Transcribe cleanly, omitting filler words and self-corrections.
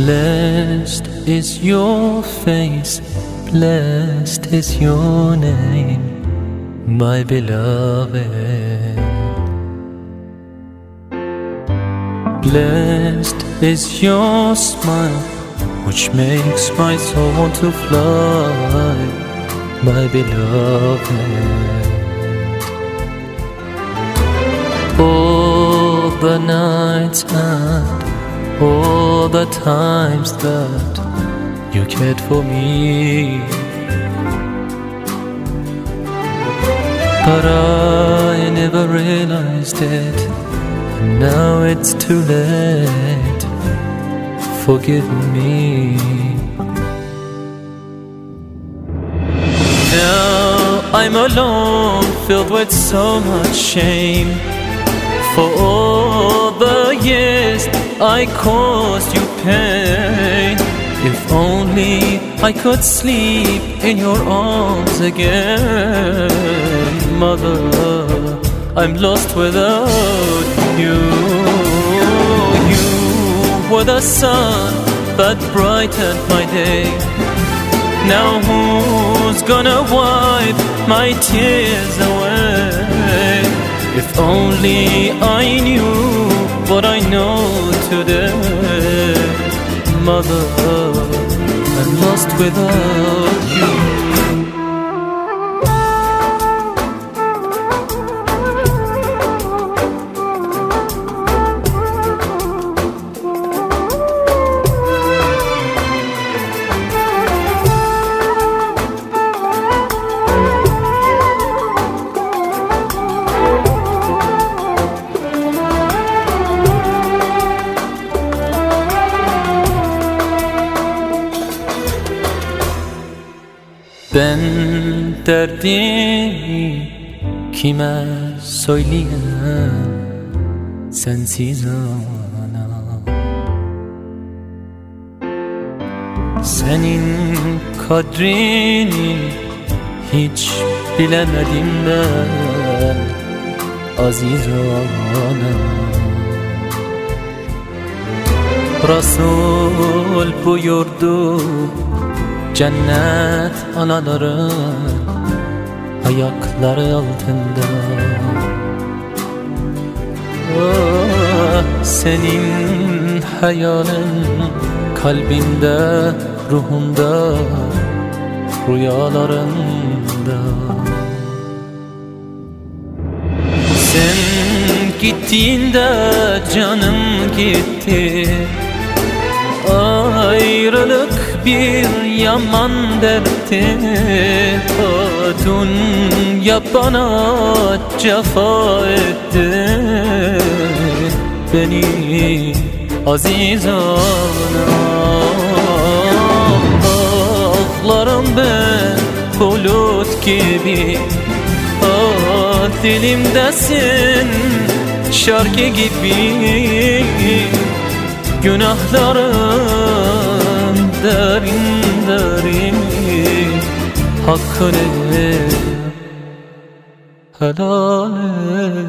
Blessed is your face, blessed is your name, my beloved. Blessed is your smile, which makes my soul to fly, my beloved. All the nights and all the times that you cared for me, but I never realized it, and now it's too late. Forgive me. Now I'm alone, filled with so much shame, for all the years I caused you pain. If only I could sleep in your arms again. Mother, I'm lost without you. You were the sun that brightened my day. Now who's gonna wipe my tears away? If only I knew what I know today. Mother, I'm lost without you. Ben derdimi kime söyleyeyim, sensiz ana. Senin kadrini hiç bilemedim ben, aziz ana. Resul buyurdu, cennet anaların ayakları altında. Senin hayalin kalbinde, ruhunda, rüyalarında. Sen gittiğinde canım gitti. Ayrılık bir yaman dertti. Dünya bana cefa etti. Beni aziz ana. Ağlarım ben bulut gibi. Dilimdesin şarkı gibi. Günahlarım derin derin, hakkını helal et.